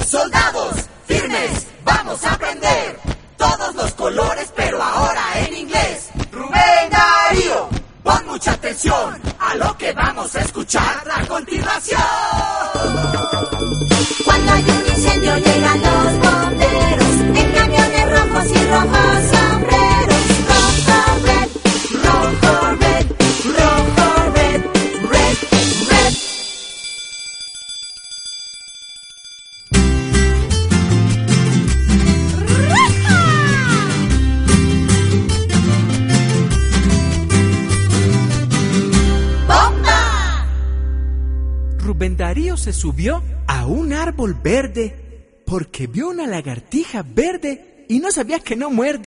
Soldados, firmes, vamos a aprender todos los colores, pero ahora en inglés. Rubén Darío, pon mucha atención a lo que vamos a escuchar a continuación. Cuando hay un incendio llegan los bomberos en camiones rojos y rojos sombreros. Rojo, red, rojo, red, rojo, red, red, red. ¡Bomba! Rubén Darío se subió a un árbol verde porque vio una lagartija verde y no sabía que no muerde.